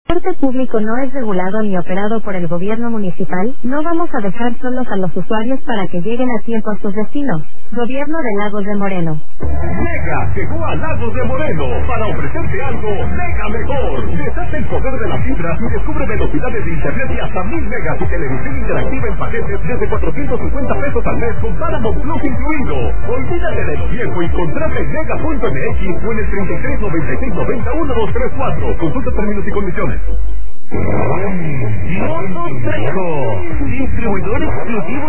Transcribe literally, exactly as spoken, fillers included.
transporte público no es regulado ni operado por el gobierno municipal, no vamos a dejar solos a los usuarios para que lleguen a tiempo a sus destinos. Gobierno de Lagos de Moreno. Mega llegó a Lagos de Moreno para ofrecerte algo mega mejor. Deshace el poder de la fibra y descubre velocidades de internet y hasta mil megas y televisión interactiva en paquetes desde cuatrocientos cincuenta pesos al mes con Paramount Plus incluido. Olvídate de lo viejo y contrata en mega punto m x o en el treinta y tres noventa y seis noventa uno dos tres cuatro. Consulta términos y condiciones. Moto Trejo, distribuidor exclusivo